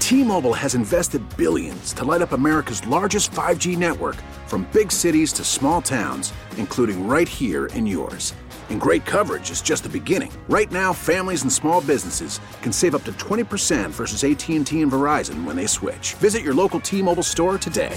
T-Mobile has invested billions to light up America's largest 5G network, from big cities to small towns, including right here in yours. And great coverage is just the beginning. Right now, families and small businesses can save up to 20% versus AT&T and Verizon when they switch. Visit your local T-Mobile store today.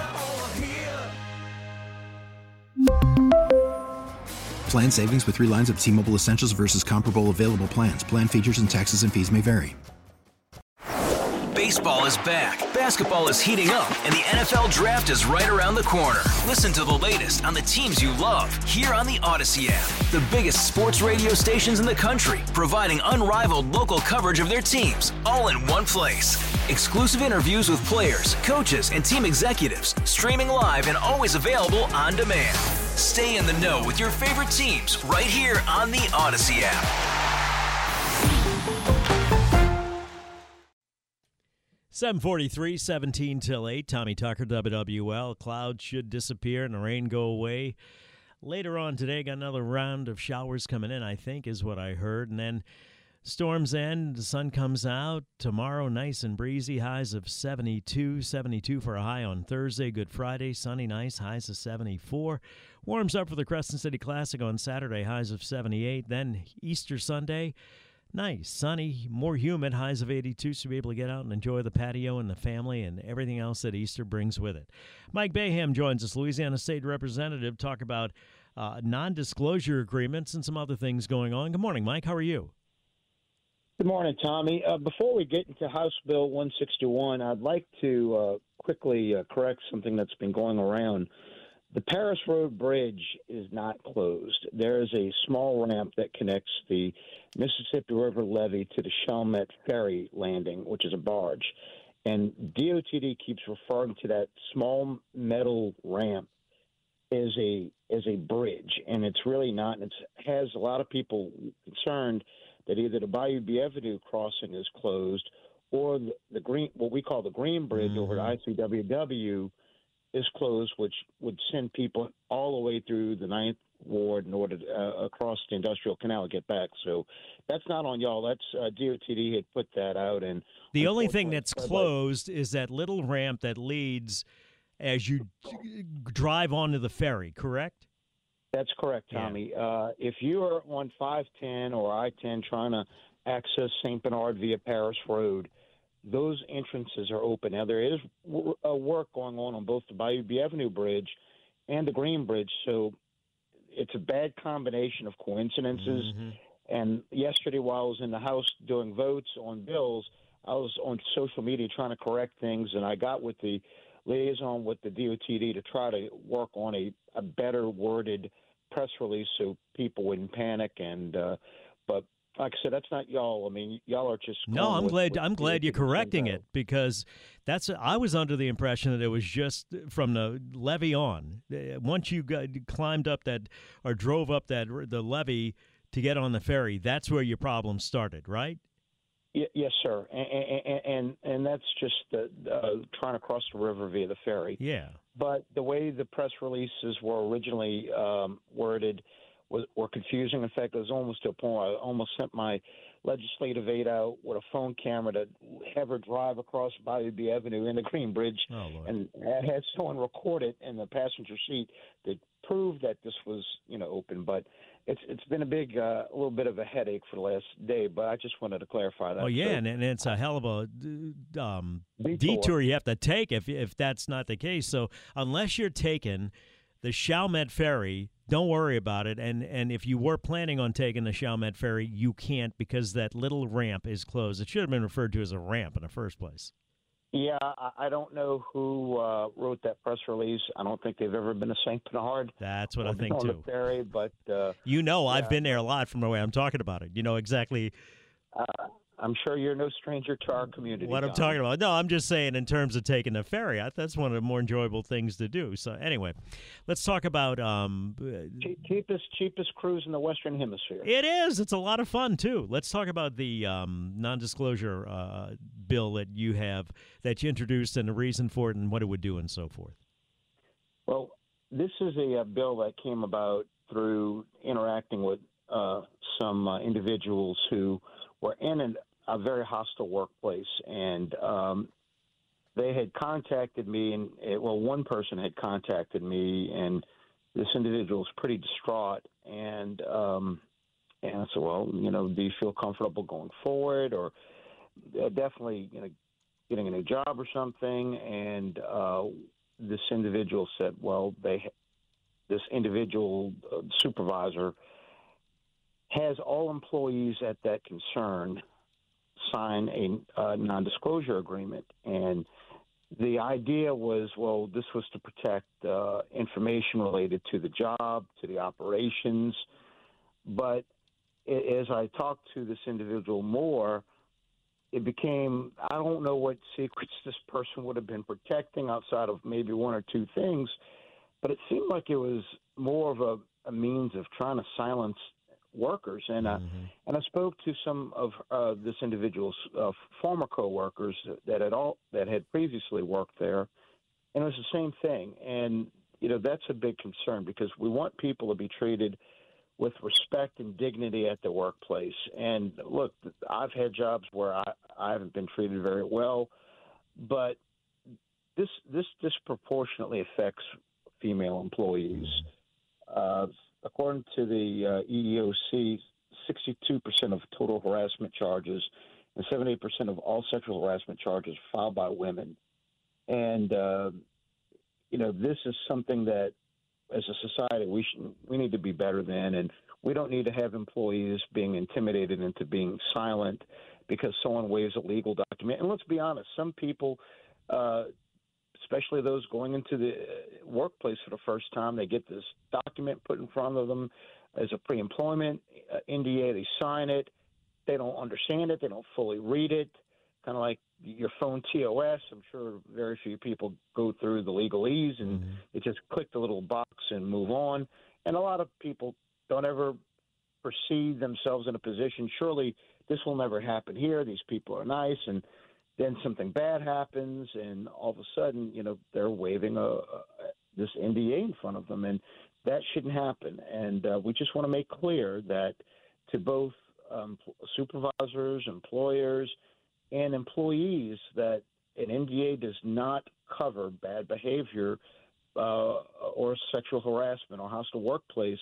Plan savings with 3 lines of T-Mobile Essentials versus comparable available plans. Plan features and taxes and fees may vary. Baseball is back, basketball is heating up, and the NFL Draft is right around the corner. Listen to the latest on the teams you love here on the Odyssey app. The biggest sports radio stations in the country, providing unrivaled local coverage of their teams, all in one place. Exclusive interviews with players, coaches, and team executives, streaming live and always available on demand. Stay in the know with your favorite teams right here on the Odyssey app. 7:43, 17 till 8. Tommy Tucker, WWL. Clouds should disappear and the rain go away. Later on today, got another round of showers coming in, I think, is what I heard. And then storms end, the sun comes out. Tomorrow, nice and breezy, highs of 72 for a high on Thursday. Good Friday, sunny, nice, highs of 74. Warms up for the Crescent City Classic on Saturday, highs of 78. Then Easter Sunday, nice, sunny, more humid, highs of 82, so you'll be able to get out and enjoy the patio and the family and everything else that Easter brings with it. Mike Bayham joins us, Louisiana State Representative, talk about non-disclosure agreements and some other things going on. Good morning, Mike. How are you? Good morning, Tommy. Before we get into House Bill 161, I'd like to quickly correct something that's been going around. The Paris Road Bridge is not closed. There is a small ramp that connects the Mississippi River levee to the Chalmette Ferry landing, which is a barge. And DOTD keeps referring to that small metal ramp as a bridge, and it's really not. And it has a lot of people concerned that either the Bayou Bienvenue crossing is closed or the green, what we call the Green Bridge over at ICWW, is closed, which would send people all the way through the 9th Ward in order to across the Industrial Canal to get back. So that's not on y'all. That's DOTD had put that out. And the only thing that's closed is that little ramp that leads as you drive onto the ferry, correct? That's correct, Tommy. Yeah. If you are on 510 or I-10 trying to access St. Bernard via Paris Road, those entrances are open. Now, there is work going on both the Bayou Bienvenue Bridge and the Green Bridge, so it's a bad combination of coincidences. Mm-hmm. And yesterday, while I was in the House doing votes on bills, I was on social media trying to correct things, and I got with the liaison with the DOTD to try to work on a better worded press release so people wouldn't panic. And but like I said, that's not y'all. I mean, y'all are just no. I'm glad you're correcting it, because I was under the impression that it was just from the levee on. Once you climbed up that or drove up the levee to get on the ferry, that's where your problem started, right? Yes, sir. And that's just trying to cross the river via the ferry. Yeah. But the way the press releases were originally worded were confusing. In fact, it was almost to a point where I almost sent my legislative aide out with a phone camera to have her drive across Bayou Bienvenue in the Green Bridge, and I had someone record it in the passenger seat that proved that this was, open. But it's been a little bit of a headache for the last day. But I just wanted to clarify that. Oh yeah, and it's a hell of a detour you have to take if that's not the case. So unless you're taking the Chalmette Ferry, don't worry about it. And if you were planning on taking the Chalmette Ferry, you can't, because that little ramp is closed. It should have been referred to as a ramp in the first place. Yeah, I don't know who wrote that press release. I don't think they've ever been to St. Bernard. That's what I think, too. On the ferry, but I've been there a lot from the way I'm talking about it. You know exactly. I'm sure you're no stranger to our community. What I'm talking about. No, I'm just saying in terms of taking the ferry. That's one of the more enjoyable things to do. So anyway, let's talk about cheapest cruise in the Western Hemisphere. It is. It's a lot of fun too. Let's talk about the non-disclosure bill that you introduced and the reason for it and what it would do and so forth. Well, this is a bill that came about through interacting with some individuals who were in a very hostile workplace, and they had contacted me, and one person had contacted me, and this individual was pretty distraught, and I said, well, do you feel comfortable going forward, or definitely, getting a new job or something? And this individual said, well, this individual supervisor has all employees at that concern sign a non-disclosure agreement. And the idea was, well, this was to protect information related to the job, to the operations. But as I talked to this individual more, it became, I don't know what secrets this person would have been protecting outside of maybe one or two things, but it seemed like it was more of a means of trying to silence workers. And I spoke to some of this individual's former coworkers that had previously worked there, and it was the same thing. And that's a big concern, because we want people to be treated with respect and dignity at the workplace. And look, I've had jobs where I haven't been treated very well, but this disproportionately affects female employees. According to the EEOC, 62% of total harassment charges and 78% of all sexual harassment charges filed by women. And, this is something that, as a society, we need to be better than, and we don't need to have employees being intimidated into being silent because someone waves a legal document. And let's be honest, some people, especially those going into the workplace for the first time, they get this document put in front of them as a pre-employment NDA. They sign it. They don't understand it. They don't fully read it. Kind of like your phone TOS. I'm sure very few people go through the legalese and they just click the little box and move on. And a lot of people don't ever perceive themselves in a position, surely this will never happen here. These people are nice. And then something bad happens, and all of a sudden, they're waving this NDA in front of them, and that shouldn't happen. And we just want to make clear that to both supervisors, employers, and employees, that an NDA does not cover bad behavior or sexual harassment or hostile workplace,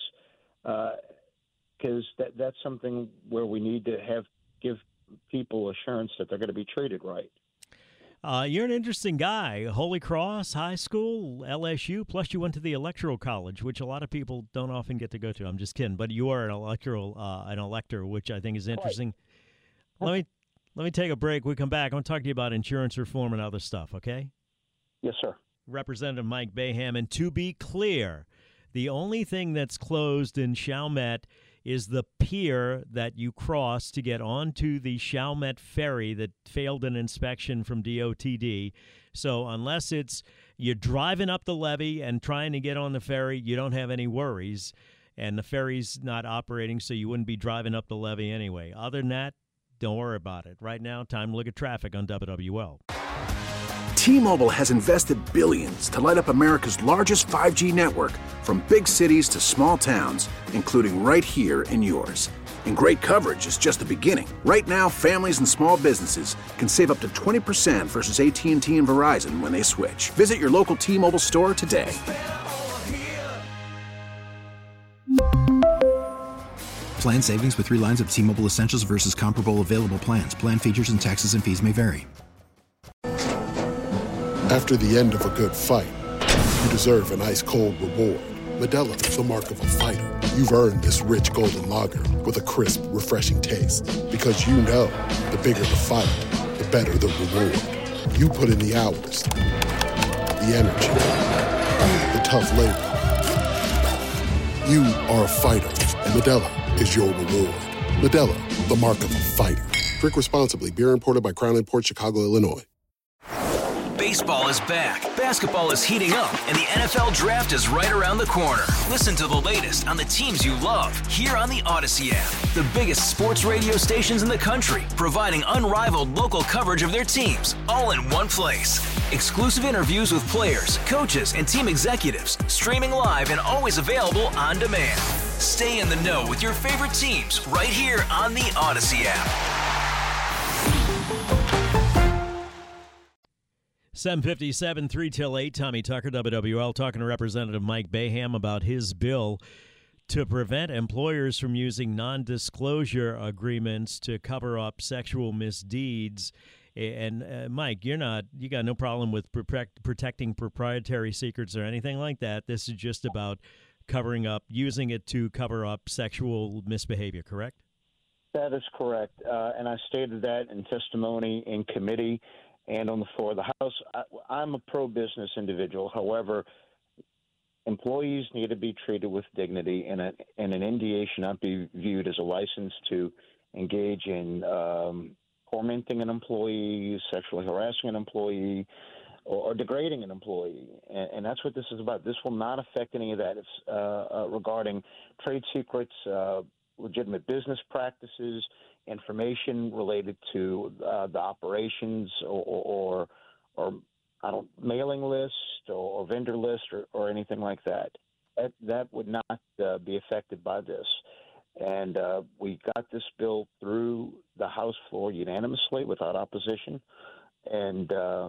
because that's something where we need to give people assurance that they're going to be treated right. You're an interesting guy. Holy Cross High School, LSU, plus you went to the Electoral College, which a lot of people don't often get to go to. I'm just kidding, but you are an elector, which I think is interesting. Right. Let me take a break. We come back. I want to talk to you about insurance reform and other stuff, okay? Yes, sir. Representative Mike Boeheim, and to be clear, the only thing that's closed in Chalmette is the pier that you cross to get onto the Chalmette ferry that failed an inspection from DOTD. So unless you're driving up the levee and trying to get on the ferry, you don't have any worries. And the ferry's not operating, so you wouldn't be driving up the levee anyway. Other than that, don't worry about it. Right now, time to look at traffic on WWL. T-Mobile has invested billions to light up America's largest 5G network, from big cities to small towns, including right here in yours. And great coverage is just the beginning. Right now, families and small businesses can save up to 20% versus AT&T and Verizon when they switch. Visit your local T-Mobile store today. Plan savings with 3 lines of T-Mobile Essentials versus comparable available plans. Plan features and taxes and fees may vary. After the end of a good fight, you deserve an ice-cold reward. Modelo is the mark of a fighter. You've earned this rich golden lager with a crisp, refreshing taste. Because you know, the bigger the fight, the better the reward. You put in the hours, the energy, the tough labor. You are a fighter, and Modelo is your reward. Modelo, the mark of a fighter. Drink responsibly. Beer imported by Crown Imports, Chicago, Illinois. Baseball is back, basketball is heating up, and the NFL Draft is right around the corner. Listen to the latest on the teams you love here on the Odyssey app. The biggest sports radio stations in the country, providing unrivaled local coverage of their teams, all in one place. Exclusive interviews with players, coaches, and team executives, streaming live and always available on demand. Stay in the know with your favorite teams right here on the Odyssey app. 7:57, 3 till 8. Tommy Tucker, WWL, talking to Representative Mike Boeheim about his bill to prevent employers from using non-disclosure agreements to cover up sexual misdeeds. And Mike, you got no problem with protecting proprietary secrets or anything like that. This is just about using it to cover up sexual misbehavior, correct? That is correct. And I stated that in testimony in committee and on the floor of the House. I'm a pro-business individual. However, employees need to be treated with dignity, and an NDA should not be viewed as a license to engage in tormenting an employee, sexually harassing an employee, or degrading an employee. And that's what this is about. This will not affect any of that. It's regarding trade secrets, legitimate business practices, information related to the operations or mailing list or vendor list or anything like that. That would not be affected by this. And we got this bill through the House floor unanimously without opposition. And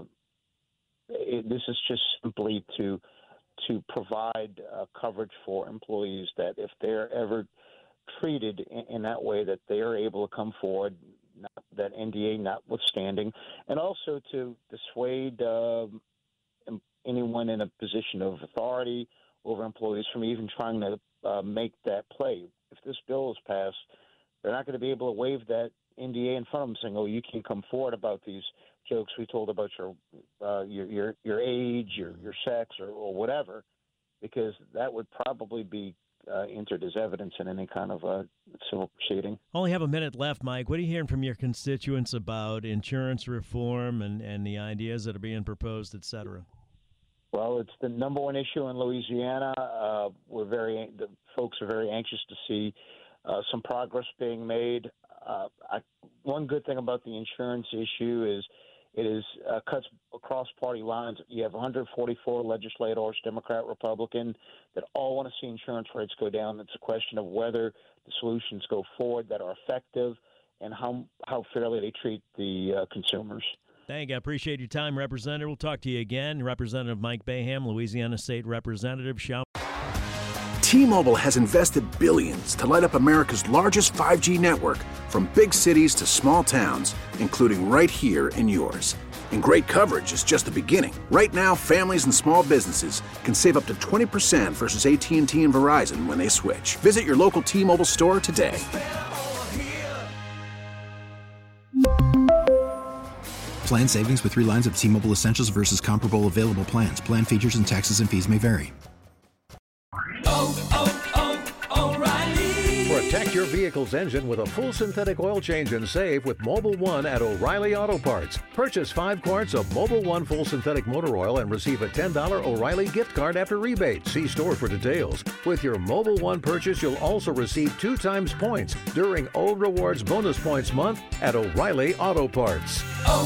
this is just simply to provide coverage for employees that if they're ever treated in that way, that they are able to come forward, that NDA notwithstanding, and also to dissuade anyone in a position of authority over employees from even trying to make that play. If this bill is passed, they're not going to be able to waive that NDA in front of them, saying, "Oh, you can't come forward about these jokes we told about your age, your sex, or whatever," because that would probably be entered as evidence in any kind of civil proceeding. Only have a minute left, Mike. What are you hearing from your constituents about insurance reform and the ideas that are being proposed, et cetera? Well, it's the number one issue in Louisiana. The folks are very anxious to see some progress being made. One good thing about the insurance issue is it cuts across party lines. You have 144 legislators, Democrat, Republican, that all want to see insurance rates go down. It's a question of whether the solutions go forward that are effective and how fairly they treat the consumers. Thank you. I appreciate your time, Representative. We'll talk to you again. Representative Mike Boeheim, Louisiana State Representative. T-Mobile has invested billions to light up America's largest 5G network, from big cities to small towns, including right here in yours. And great coverage is just the beginning. Right now, families and small businesses can save up to 20% versus AT&T and Verizon when they switch. Visit your local T-Mobile store today. Plan savings with 3 lines of T-Mobile Essentials versus comparable available plans. Plan features and taxes and fees may vary. O'Reilly. Protect your vehicle's engine with a full synthetic oil change and save with Mobil 1 at O'Reilly Auto Parts. Purchase 5 quarts of Mobil 1 full synthetic motor oil and receive a $10 O'Reilly gift card after rebate. See store for details. With your Mobil 1 purchase, you'll also receive 2 times points during O Rewards Bonus Points Month at O'Reilly Auto Parts.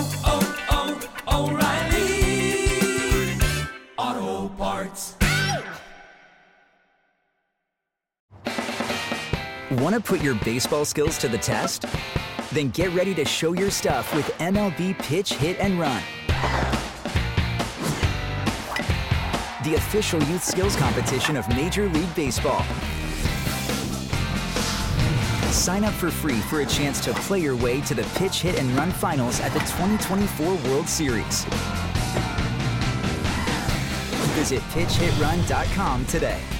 O'Reilly Auto Parts. Want to put your baseball skills to the test? Then get ready to show your stuff with MLB Pitch, Hit, and Run, the official youth skills competition of Major League Baseball. Sign up for free for a chance to play your way to the Pitch, Hit, and Run finals at the 2024 World Series. Visit pitchhitrun.com today.